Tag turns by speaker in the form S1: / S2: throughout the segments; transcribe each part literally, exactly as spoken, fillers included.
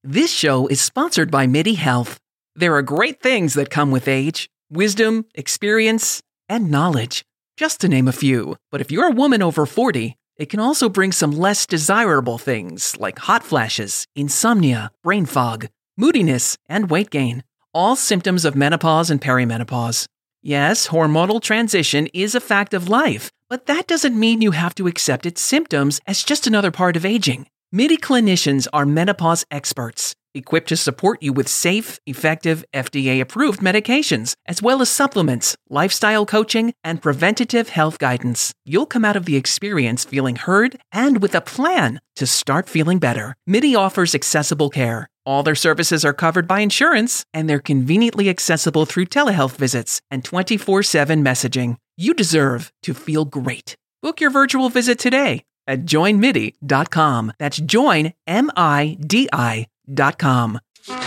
S1: This show is sponsored by MIDI Health. There are great things that come with age, wisdom, experience, and knowledge, just to name a few. But if you're a woman over forty, it can also bring some less desirable things like hot flashes, insomnia, brain fog, moodiness, and weight gain, all symptoms of menopause and perimenopause. Yes, hormonal transition is a fact of life, but that doesn't mean you have to accept its symptoms as just another part of aging. MIDI clinicians are menopause experts, equipped to support you with safe, effective, F D A-approved medications, as well as supplements, lifestyle coaching, and preventative health guidance. You'll come out of the experience feeling heard and with a plan to start feeling better. MIDI offers accessible care. All their services are covered by insurance, and they're conveniently accessible through telehealth visits and twenty-four seven messaging. You deserve to feel great. Book your virtual visit today at join midi dot com. That's join, M I D I dot com.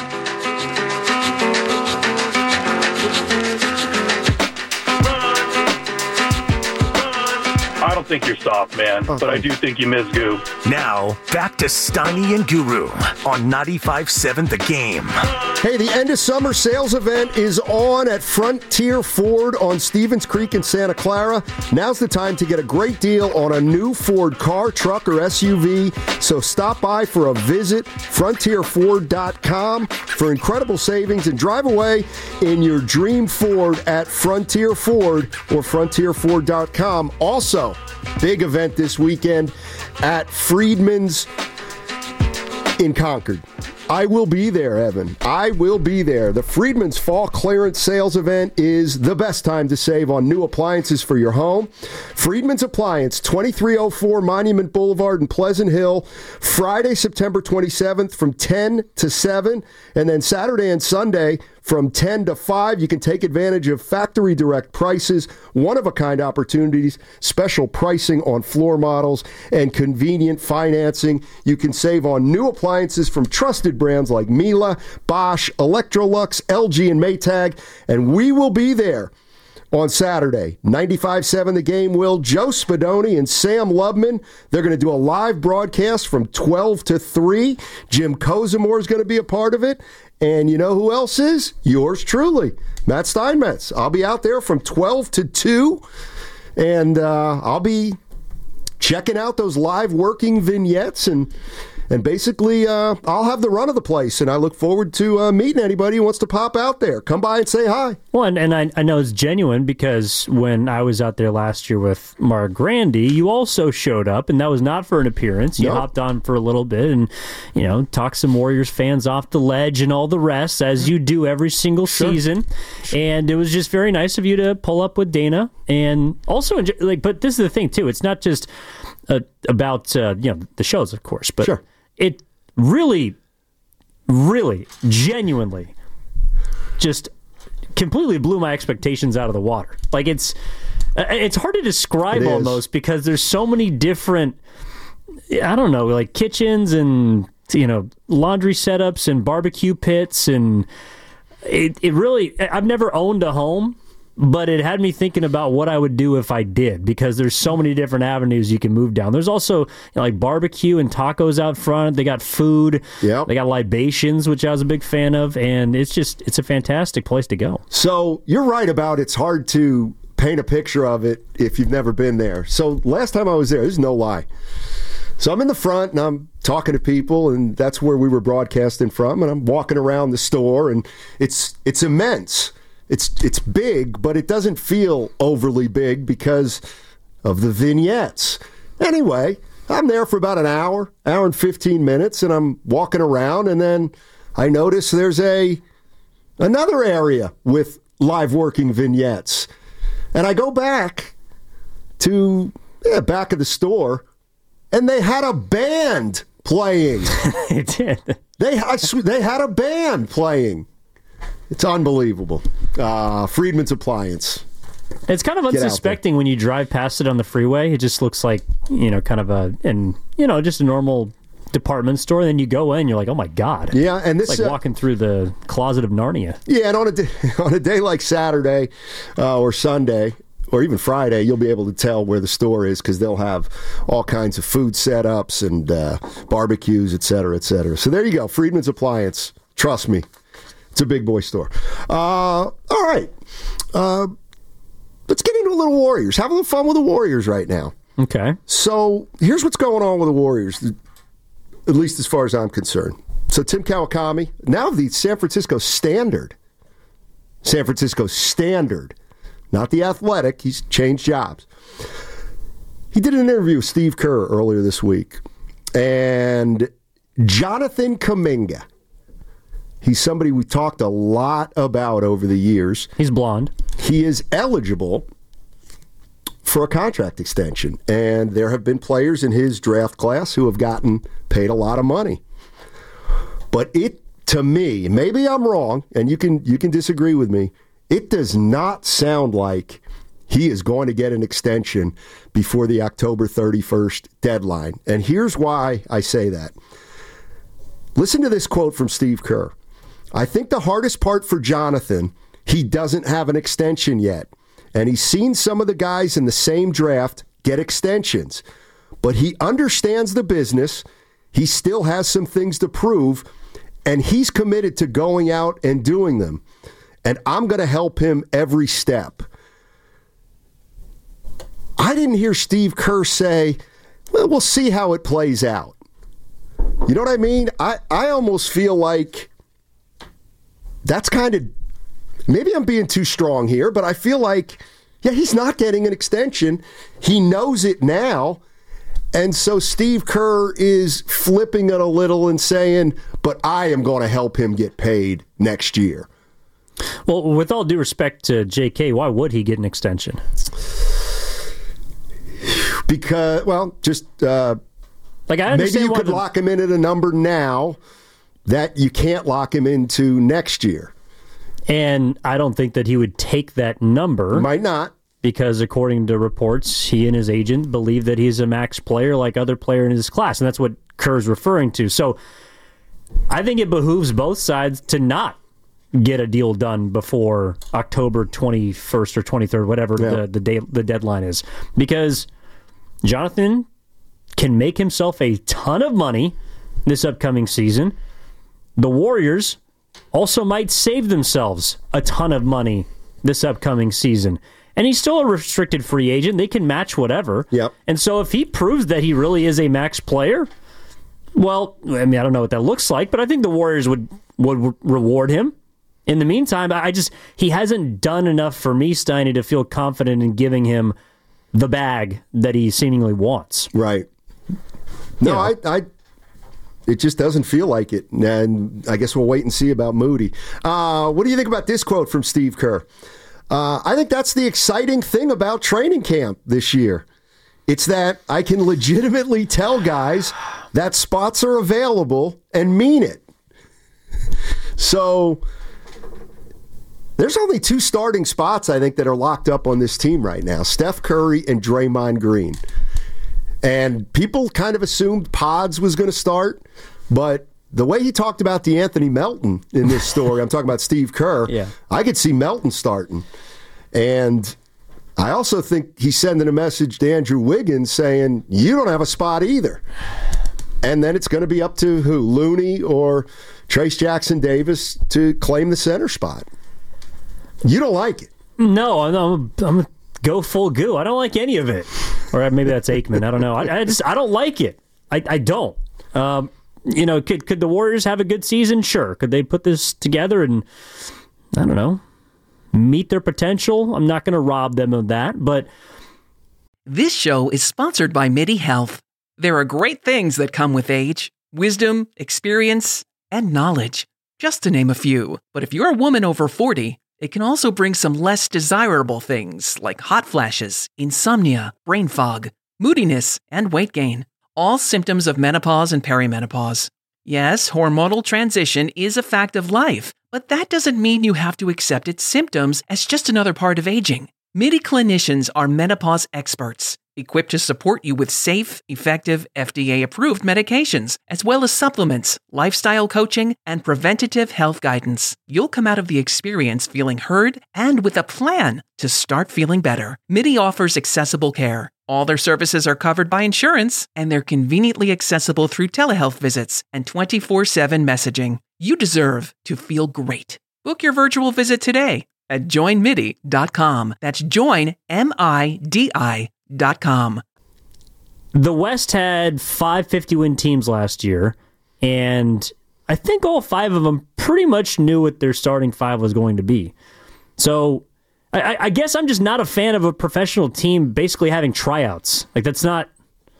S2: I don't think you're soft, man, uh-huh. but I do think you miss Goo.
S3: Now, back to Steiny and Guru on ninety-five point seven The Game.
S4: Hey, the end of summer sales event is on at Frontier Ford on Stevens Creek in Santa Clara. Now's the time to get a great deal on a new Ford car, truck, or S U V. So stop by for a visit, frontier ford dot com, for incredible savings, and drive away in your dream Ford at Frontier Ford or frontier ford dot com. Also, big event this weekend at Friedman's in Concord. I will be there, Evan. I will be there. The Friedman's Fall Clearance Sales Event is the best time to save on new appliances for your home. Friedman's Appliance, twenty-three oh four Monument Boulevard in Pleasant Hill, Friday, September twenty-seventh from ten to seven, and then Saturday and Sunday from ten to five. You can take advantage of factory direct prices, one-of-a-kind opportunities, special pricing on floor models, and convenient financing. You can save on new appliances from trusted brands like Miele, Bosch, Electrolux, L G, and Maytag, and we will be there on Saturday. ninety-five point seven The Game will. Joe Spadoni and Sam Lubman, they're going to do a live broadcast from twelve to three. Jim Kozimor is going to be a part of it. And you know who else is? Yours truly, Matt Steinmetz. I'll be out there from twelve to two, and uh, I'll be checking out those live working vignettes, and and basically uh, I'll have the run of the place, and I look forward to uh, meeting anybody who wants to pop out there. Come by and say hi.
S5: Well, and, and I, I know it's genuine because when I was out there last year with Mark Grandy, you also showed up, and that was not for an appearance. You nope. hopped on for a little bit and, you know, talked some Warriors fans off the ledge and all the rest, as you do every single sure. season. Sure. And it was just very nice of you to pull up with Dana. And also, like, but this is the thing, too. It's not just uh, about, uh, you know, the shows, of course, but sure. it really, really, genuinely just completely blew my expectations out of the water. Like, it's it's hard to describe almost because there's so many different, I don't know, like kitchens and, you know, laundry setups and barbecue pits, and it, it really, I've never owned a home, but it had me thinking about what I would do if I did, because there's so many different avenues you can move down. There's also, you know, like barbecue and tacos out front. They got food. Yep. They got libations, which I was a big fan of, and it's just, it's a fantastic place to go.
S4: So you're right about it's hard to paint a picture of it if you've never been there. So last time I was there, this is no lie. So I'm in the front and I'm talking to people, and that's where we were broadcasting from, and I'm walking around the store, and it's it's immense. It's it's big, but it doesn't feel overly big because of the vignettes. Anyway, I'm there for about an hour, hour and fifteen minutes, and I'm walking around, and then I notice there's a another area with live working vignettes. And I go back to yeah, back of the store, and they had a band playing.
S5: They did.
S4: They, I, they had a band playing. It's unbelievable. Uh, Friedman's Appliance.
S5: It's kind of unsuspecting when you drive past it on the freeway. It just looks like, you know, kind of a, and you know, just a normal department store. Then you go in, you're like, oh my God.
S4: Yeah, and this
S5: it's like
S4: uh,
S5: walking through the closet of Narnia.
S4: Yeah, and on a day, on a day like Saturday uh, or Sunday, or even Friday, you'll be able to tell where the store is because they'll have all kinds of food setups and uh, barbecues, et cetera, et cetera. So there you go, Friedman's Appliance. Trust me, it's a big boy store. Uh, all right, uh, let's get into a little Warriors. Have a little fun with the Warriors right now.
S5: Okay.
S4: So here's what's going on with the Warriors, at least as far as I'm concerned. So Tim Kawakami, now the San Francisco Standard. San Francisco Standard. Not the Athletic. He's changed jobs. He did an interview with Steve Kerr earlier this week. And Jonathan Kuminga. He's somebody we talked a lot about over the years.
S5: He's blonde.
S4: He is eligible for a contract extension. And there have been players in his draft class who have gotten paid a lot of money. But it, to me, maybe I'm wrong, and you can you can disagree with me, it does not sound like he is going to get an extension before the October thirty-first deadline. And here's why I say that. Listen to this quote from Steve Kerr. I think the hardest part for Jonathan, he doesn't have an extension yet. And he's seen some of the guys in the same draft get extensions. But he understands the business. He still has some things to prove. And he's committed to going out and doing them. And I'm going to help him every step. I didn't hear Steve Kerr say, well, we'll see how it plays out. You know what I mean? I, I almost feel like that's kind of, maybe I'm being too strong here, but I feel like, yeah, he's not getting an extension. He knows it now. And so Steve Kerr is flipping it a little and saying, but I am going to help him get paid next year.
S5: Well, with all due respect to J K, why would he get an extension?
S4: Because, well, just uh,
S5: like I
S4: maybe you could
S5: the...
S4: lock him in at a number now that you can't lock him into next year.
S5: And I don't think that he would take that number.
S4: Might not.
S5: Because according to reports, he and his agent believe that he's a max player like other players in his class. And that's what Kerr's referring to. So I think it behooves both sides to not get a deal done before October twenty-first or twenty-third, whatever yeah. the, the, day, the deadline is. Because Jonathan can make himself a ton of money this upcoming season. The Warriors also might save themselves a ton of money this upcoming season. And he's still a restricted free agent. They can match whatever.
S4: Yep.
S5: And so if he proves that he really is a max player, well, I mean, I don't know what that looks like, but I think the Warriors would, would reward him. In the meantime, I just he hasn't done enough for me, Steiny, to feel confident in giving him the bag that he seemingly wants.
S4: Right. No, yeah. I, I it just doesn't feel like it. And I guess we'll wait and see about Moody. Uh, what do you think about this quote from Steve Kerr? Uh, I think that's the exciting thing about training camp this year. It's that I can legitimately tell guys that spots are available and mean it. So there's only two starting spots, I think, that are locked up on this team right now. Steph Curry and Draymond Green. And people kind of assumed Pods was going to start, but the way he talked about DeAnthony Melton in this story, I'm talking about Steve Kerr,
S5: yeah.
S4: I could see Melton starting. And I also think he's sending a message to Andrew Wiggins saying, you don't have a spot either. And then it's going to be up to who? Looney or Trace Jackson Davis to claim the center spot. You don't like it.
S5: No, I'm, I'm, I'm go full goo. I don't like any of it. Or maybe that's Aikman. I don't know. I, I just I don't like it. I, I don't. Um, You know, could could the Warriors have a good season? Sure. Could they put this together and, I don't know, meet their potential? I'm not going to rob them of that, but...
S1: This show is sponsored by MIDI Health. There are great things that come with age. Wisdom, experience, and knowledge. Just to name a few. But if you're a woman over forty, it can also bring some less desirable things like hot flashes, insomnia, brain fog, moodiness, and weight gain. All symptoms of menopause and perimenopause. Yes, hormonal transition is a fact of life, but that doesn't mean you have to accept its symptoms as just another part of aging. MIDI clinicians are menopause experts. equipped to support you with safe, effective, F D A-approved medications, as well as supplements, lifestyle coaching, and preventative health guidance. You'll come out of the experience feeling heard and with a plan to start feeling better. MIDI offers accessible care. All their services are covered by insurance, and they're conveniently accessible through telehealth visits and twenty-four seven messaging. You deserve to feel great. Book your virtual visit today at join midi dot com. That's join, M I D I dot com.
S5: The West had five fifty-win teams last year, and I think all five of them pretty much knew what their starting five was going to be. So I, I guess I'm just not a fan of a professional team basically having tryouts. Like, that's not...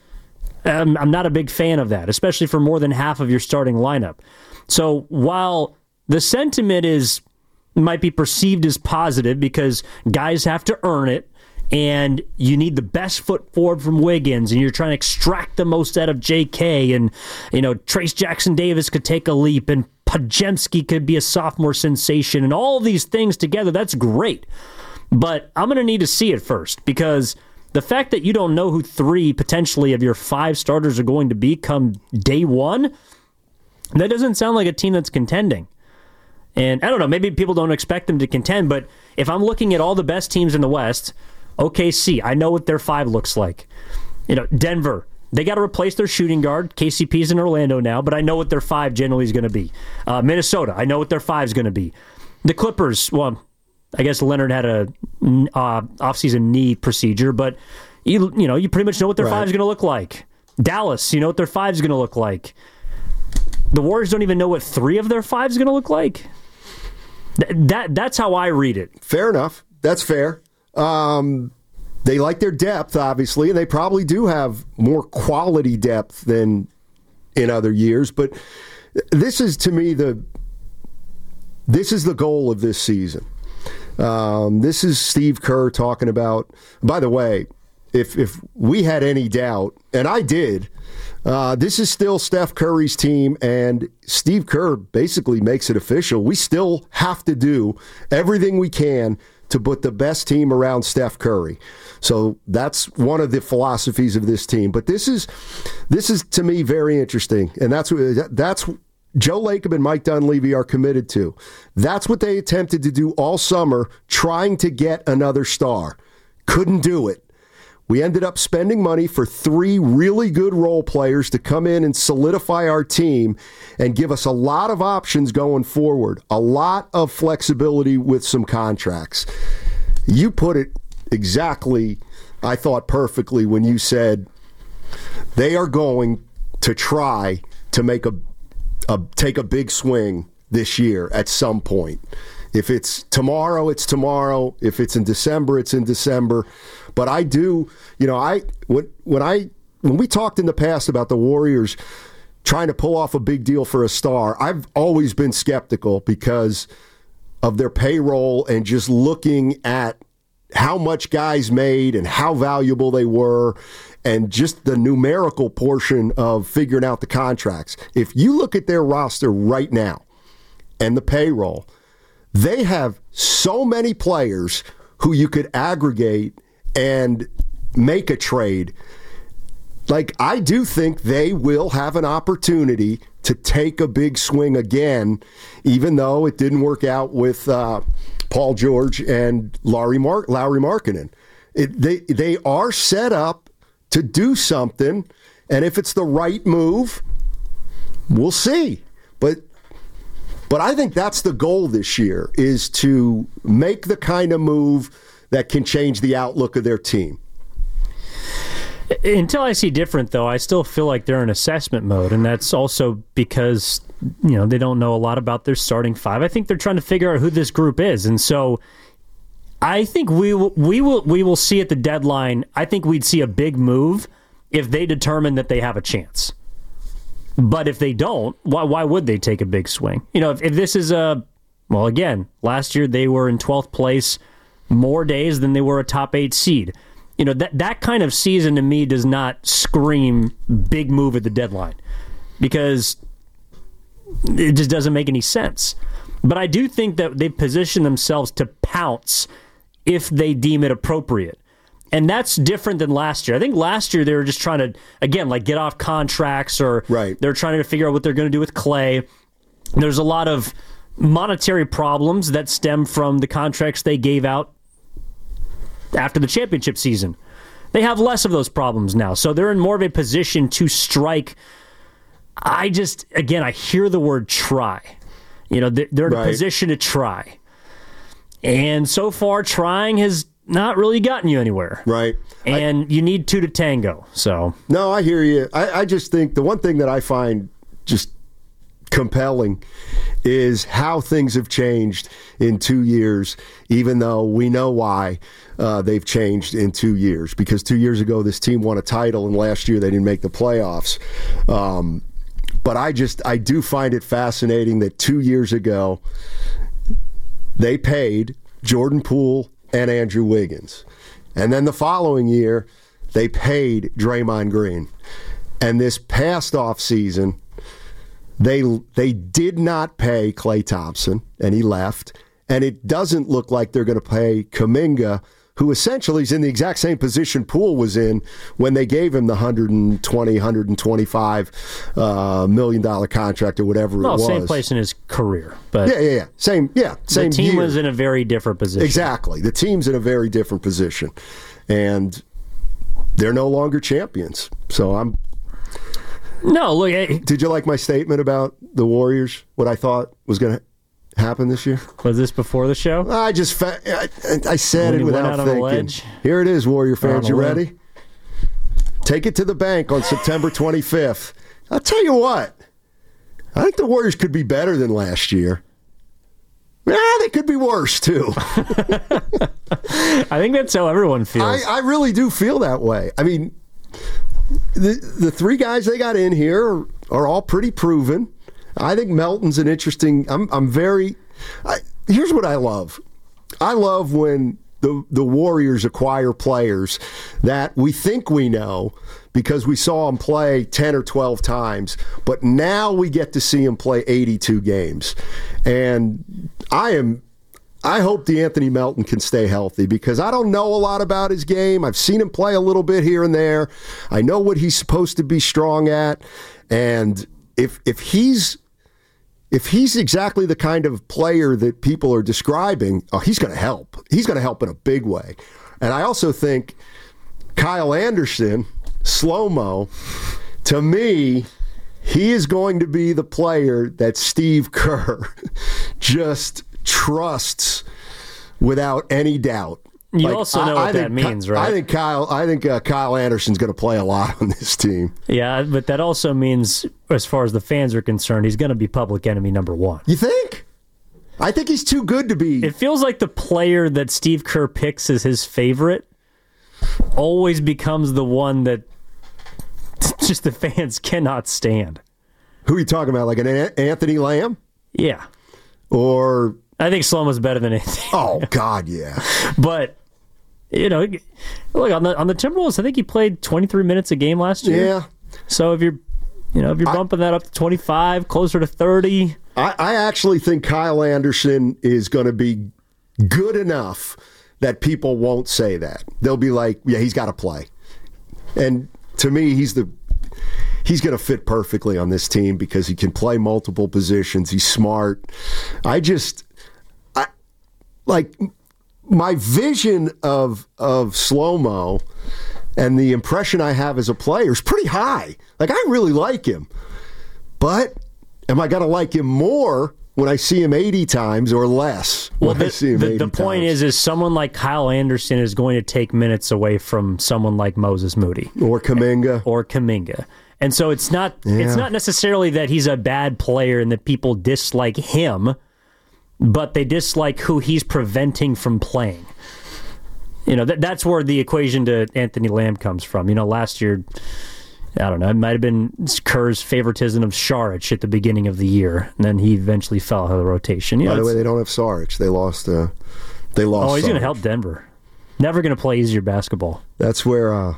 S5: Um, I'm not a big fan of that, especially for more than half of your starting lineup. So while the sentiment is might be perceived as positive because guys have to earn it, and you need the best foot forward from Wiggins, and you're trying to extract the most out of J K, and you know Trace Jackson-Davis could take a leap, and Podziemski could be a sophomore sensation, and all these things together, that's great. But I'm going to need to see it first, because the fact that you don't know who three potentially of your five starters are going to be come day one, that doesn't sound like a team that's contending. And I don't know, maybe people don't expect them to contend, but if I'm looking at all the best teams in the West, O K C, I know what their five looks like. You know, Denver, they got to replace their shooting guard. K C P's in Orlando now, but I know what their five generally is going to be. Uh, Minnesota, I know what their five is going to be. The Clippers, well, I guess Leonard had a uh, offseason knee procedure, but you you know you pretty much know what their right. five is going to look like. Dallas, you know what their five is going to look like. The Warriors don't even know what three of their five is going to look like. Th- that that's how I read it.
S4: Fair enough. That's fair. Um, they like their depth, obviously, and they probably do have more quality depth than in other years. But this is, to me, the this is the goal of this season. Um, this is Steve Kerr talking about, by the way, if if we had any doubt, and I did, uh, this is still Steph Curry's team, and Steve Kerr basically makes it official. We still have to do everything we can to put the best team around Steph Curry. So that's one of the philosophies of this team. But this is, this is to me, very interesting, and that's that's Joe Lacob and Mike Dunleavy are committed to. That's what they attempted to do all summer, trying to get another star. Couldn't do it. We ended up spending money for three really good role players to come in and solidify our team and give us a lot of options going forward, a lot of flexibility with some contracts. You put it exactly, I thought, perfectly when you said they are going to try to make a A, take a big swing this year at some point. If it's tomorrow, it's tomorrow. If it's in December, it's in December. But I do, you know, I when when I when we talked in the past about the Warriors trying to pull off a big deal for a star, I've always been skeptical because of their payroll and just looking at how much guys made and how valuable they were, and just the numerical portion of figuring out the contracts. If you look at their roster right now and the payroll, they have so many players who you could aggregate and make a trade. Like, I do think they will have an opportunity to take a big swing again, even though it didn't work out with uh, Paul George and Larry Mar- Lauri Markkanen. It, they they are set up to do something, and if it's the right move, we'll see. But but I think that's the goal this year, is to make the kind of move that can change the outlook of their team.
S5: Until I see different, though, I still feel like they're in assessment mode, and that's also because, you know, they don't know a lot about their starting five. I think they're trying to figure out who this group is, and so I think we will, we will we will see at the deadline. I think we'd see a big move if they determine that they have a chance. But if they don't, why why would they take a big swing? You know, if, if this is a, well, again, last year they were in twelfth place more days than they were a top eight seed. You know, that that kind of season to me does not scream big move at the deadline, because it just doesn't make any sense. But I do think that they position themselves to pounce if they deem it appropriate. And that's different than last year. I think last year they were just trying to, again, like get off contracts, or
S4: right.
S5: they're trying to figure out what they're going to do with Clay. There's a lot of monetary problems that stem from the contracts they gave out after the championship season. They have less of those problems now, so they're in more of a position to strike. I just, again, I hear the word try. You know, they're in right. a position to try. And so far, trying has not really gotten you anywhere.
S4: Right.
S5: And I, you need two to tango. So
S4: no, I hear you. I, I just think the one thing that I find just compelling is how things have changed in two years, even though we know why uh, they've changed in two years. Because two years ago, this team won a title, and last year they didn't make the playoffs. Um, but I just, I do find it fascinating that two years ago, they paid Jordan Poole and Andrew Wiggins. And then the following year, they paid Draymond Green. And this past offseason, they they did not pay Klay Thompson, and he left. And it doesn't look like they're going to pay Kuminga, who essentially is in the exact same position Poole was in when they gave him the one hundred twenty, one hundred twenty-five uh, million dollar contract or whatever
S5: well,
S4: it was.
S5: Same place in his career, but
S4: yeah, yeah, yeah, same, yeah, same.
S5: The team
S4: year.
S5: was in a very different position.
S4: Exactly, the team's in a very different position, and they're no longer champions. So I'm.
S5: No, look. Hey,
S4: did you like my statement about the Warriors? What I thought was going to happen this year?
S5: Was this before the show?
S4: I just fa- I, I said
S5: when
S4: it without thinking. Here it is, Warrior fans. You ready? Take it to the bank on September twenty-fifth. I'll tell you what. I think the Warriors could be better than last year. Yeah, they could be worse too.
S5: I think that's how everyone feels.
S4: I, I really do feel that way. I mean, the the three guys they got in here are, are all pretty proven. I think Melton's an interesting. I'm I'm very. I, here's what I love. I love when the the Warriors acquire players that we think we know because we saw them play ten or twelve times, but now we get to see them play eighty-two games, and I am. I hope DeAnthony Melton can stay healthy because I don't know a lot about his game. I've seen him play a little bit here and there. I know what he's supposed to be strong at, and if if he's If he's exactly the kind of player that people are describing, oh, he's going to help. He's going to help in a big way. And I also think Kyle Anderson, slow-mo, to me, he is going to be the player that Steve Kerr just trusts without any doubt.
S5: You
S4: like,
S5: also know
S4: I,
S5: what
S4: I
S5: that
S4: think,
S5: means, right?
S4: I think Kyle. I think uh, Kyle Anderson's going to play a lot on this team.
S5: Yeah, but that also means, as far as the fans are concerned, he's going to be public enemy number one.
S4: You think? I think he's too good to be.
S5: It feels like the player that Steve Kerr picks as his favorite always becomes the one that just the fans cannot stand.
S4: Who are you talking about? Like an a- Anthony Lamb?
S5: Yeah.
S4: Or
S5: I think Slomo's better than Anthony.
S4: Oh God, yeah.
S5: But you know, look on the on the Timberwolves. I think he played twenty-three minutes a game last year.
S4: Yeah.
S5: So if you're, you know, if you're bumping I, that up to twenty-five, closer to thirty,
S4: I, I actually think Kyle Anderson is going to be good enough that people won't say that. They'll be like, yeah, he's got to play. And to me, he's the he's going to fit perfectly on this team because he can play multiple positions. He's smart. I just, I like. My vision of of Slow-Mo and the impression I have as a player is pretty high. Like, I really like him. But am I going to like him more when I see him eighty times or less
S5: well,
S4: when
S5: the,
S4: I see him
S5: the,
S4: eighty
S5: the point
S4: times?
S5: is, is someone like Kyle Anderson is going to take minutes away from someone like Moses Moody.
S4: Or Kuminga.
S5: Or Kuminga. And so it's not
S4: Yeah.
S5: it's not necessarily that he's a bad player and that people dislike him, but they dislike who he's preventing from playing. You know, that that's where the equation to Anthony Lamb comes from. You know, last year, I don't know, it might have been Kerr's favoritism of Saric at the beginning of the year, and then he eventually fell out of the rotation. You
S4: By
S5: know,
S4: the way, they don't have Saric. They lost. Uh, they lost.
S5: Oh, he's going to
S4: Saric.
S5: help Denver. Never going to play easier basketball.
S4: That's where. Uh,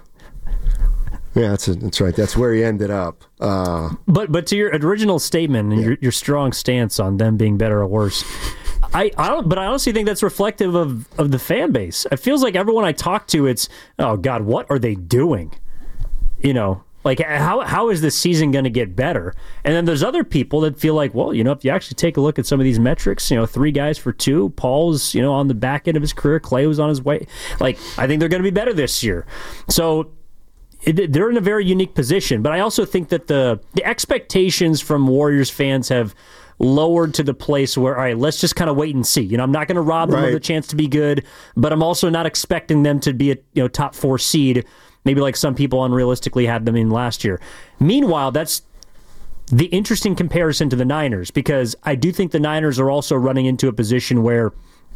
S4: yeah, that's a, that's right. That's where he ended up. Uh,
S5: But but to your original statement and
S4: Yeah.
S5: your your strong stance on them being better or worse, I, I don't, but I honestly think that's reflective of, of the fan base. It feels like everyone I talk to, it's, oh God, what are they doing? You know, like how how is this season going to get better? And then there's other people that feel like, well, you know, if you actually take a look at some of these metrics, you know, three guys for two, Paul's, you know, on the back end of his career, Clay was on his way. Like, I think they're going to be better this year. So it, they're in a very unique position. But I also think that the the expectations from Warriors fans have lowered to the place where, all right, let's just kind of wait and see. You know, I'm not going to rob them
S4: right.
S5: of the chance to be good, but I'm also not expecting them to be a you know top four seed, maybe like some people unrealistically had them in last year. Meanwhile, that's the interesting comparison to the Niners, because I do think the Niners are also running into a position where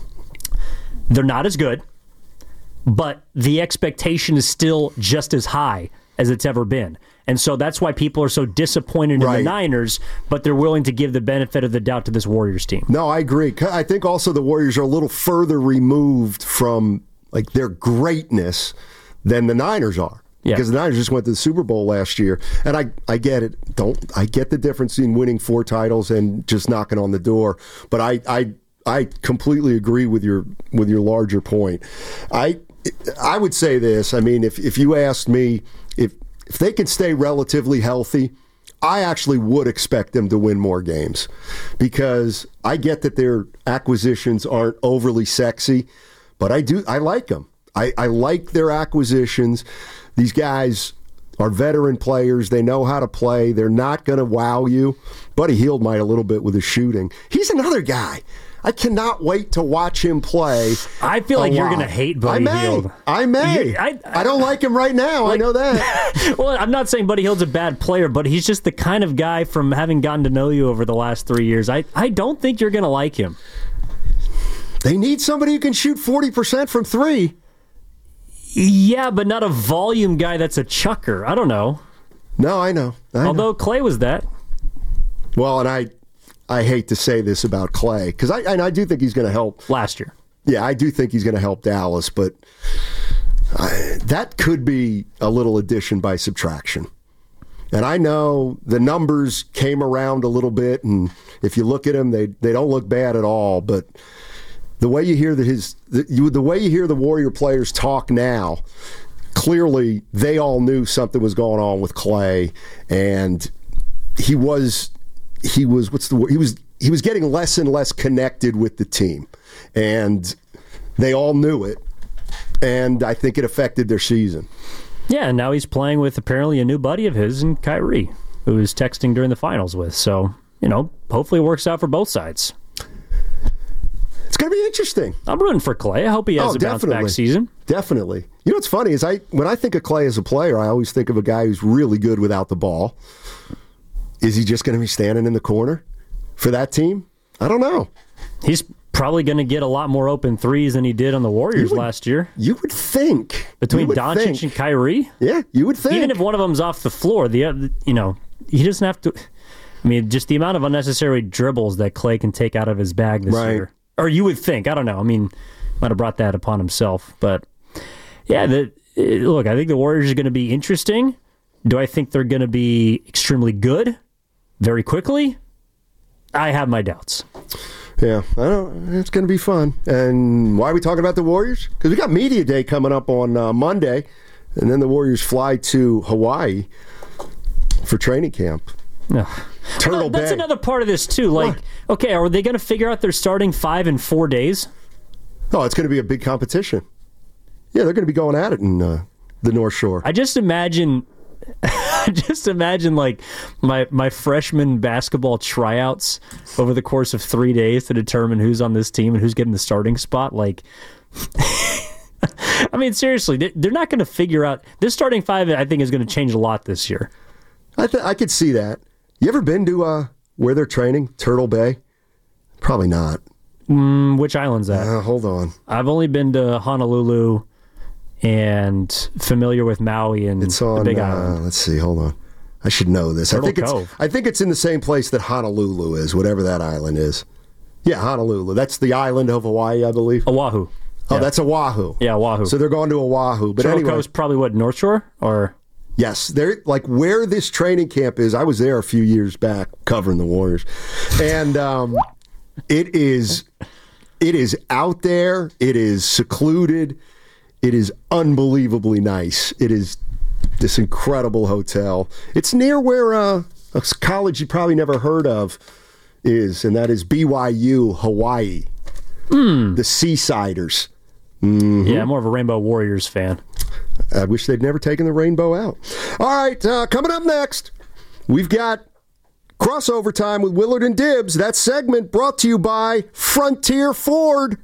S5: they're not as good, but the expectation is still just as high as it's ever been. And so that's why people are so disappointed in
S4: right.
S5: the Niners, but they're willing to give the benefit of the doubt to this Warriors team.
S4: No, I agree. I think also the Warriors are a little further removed from like their greatness than the Niners are. Yeah. Because the Niners just went to the Super Bowl last year. And I, I get it. Don't I get the difference in winning four titles and just knocking on the door. But I I I completely agree with your with your larger point. I I would say this. I mean, if if you asked me if if they can stay relatively healthy, I actually would expect them to win more games, because I get that their acquisitions aren't overly sexy, but I do I like them. I, I like their acquisitions. These guys are veteran players. They know how to play. They're not going to wow you. Buddy Hield might a little bit with his shooting. He's another guy. I cannot wait to watch him play.
S5: I feel like you're going to hate Buddy
S4: I may.
S5: Hield.
S4: I may.
S5: I, I,
S4: I don't like him right now. Like, I know that.
S5: Well, I'm not saying Buddy Hield's a bad player, but he's just the kind of guy, from having gotten to know you over the last three years, I, I don't think you're going to like him.
S4: They need somebody who can shoot forty percent from three.
S5: Yeah, but not a volume guy that's a chucker. I don't know.
S4: No, I know. I
S5: Although
S4: know.
S5: Clay was that.
S4: Well, and I I hate to say this about Clay, because I, and I do think he's going to help.
S5: Last year.
S4: Yeah, I do think he's going to help Dallas, but I, that could be a little addition by subtraction. And I know the numbers came around a little bit, and if you look at them, they, they don't look bad at all, but the way you hear the, his the, you, the way you hear the Warrior players talk now, clearly they all knew something was going on with Clay, and he was he was what's the word? He was he was getting less and less connected with the team, and they all knew it, and I think it affected their season.
S5: Yeah, and now he's playing with apparently a new buddy of his in Kyrie, who he was texting during the finals with. So, you know, hopefully it works out for both sides.
S4: It's going to be interesting.
S5: I'm rooting for Clay. I hope he has
S4: oh,
S5: a bounce-back season.
S4: Definitely. You know what's funny is I when I think of Clay as a player, I always think of a guy who's really good without the ball. Is he just going to be standing in the corner for that team? I don't know.
S5: He's probably going to get a lot more open threes than he did on the Warriors
S4: would,
S5: last year.
S4: You would think.
S5: Between
S4: would
S5: Doncic
S4: think.
S5: and Kyrie?
S4: Yeah, you would think.
S5: Even if one of them's off the floor, the other, you know, he doesn't have to. I mean, just the amount of unnecessary dribbles that Clay can take out of his bag this
S4: right.
S5: year. Or you would think. I don't know. I mean, might have brought that upon himself. But, yeah, the, look, I think the Warriors are going to be interesting. Do I think they're going to be extremely good very quickly? I have my doubts.
S4: Yeah, I don't, it's going to be fun. And why are we talking about the Warriors? Because we got Media Day coming up on uh, Monday, and then the Warriors fly to Hawaii for training camp.
S5: No.
S4: Turtle
S5: well, that's
S4: Bay.
S5: another part of this, too. Like, what? Okay, are they going to figure out their starting five in four days?
S4: Oh, it's going to be a big competition. Yeah, they're going to be going at it in uh, the North Shore.
S5: I just imagine... just imagine like my my freshman basketball tryouts over the course of three days to determine who's on this team and who's getting the starting spot. Like, I mean, seriously, they're not going to figure out this starting five. I think is going to change a lot this year.
S4: I th- I could see that. You ever been to uh, where they're training, Turtle Bay? Probably not.
S5: Mm, which island's that?
S4: Uh, hold on.
S5: I've only been to Honolulu. And familiar with Maui and
S4: it's on,
S5: the Big
S4: uh,
S5: Island.
S4: Let's see, hold on. I should know this.
S5: Turtle
S4: I think
S5: Cove.
S4: it's I think it's in the same place that Honolulu is, whatever that island is. Yeah, Honolulu. That's the island of Hawaii, I believe.
S5: Oahu.
S4: Oh,
S5: yeah.
S4: that's Oahu.
S5: Yeah, Oahu.
S4: So they're going to Oahu. But
S5: Turtle
S4: anyway,
S5: Cove's probably what, North Shore? Or
S4: yes, they're like where this training camp is. I was there a few years back covering the Warriors. And um, it is It is out there. It is secluded. It is unbelievably nice. It is this incredible hotel. It's near where uh, a college you probably never heard of is, and that is B Y U, Hawaii. Mm. The Seasiders. Mm-hmm.
S5: Yeah, I'm more of a Rainbow Warriors fan.
S4: I wish they'd never taken the rainbow out. All right, uh, coming up next, we've got Crossover Time with Willard and Dibbs. That segment brought to you by Frontier Ford.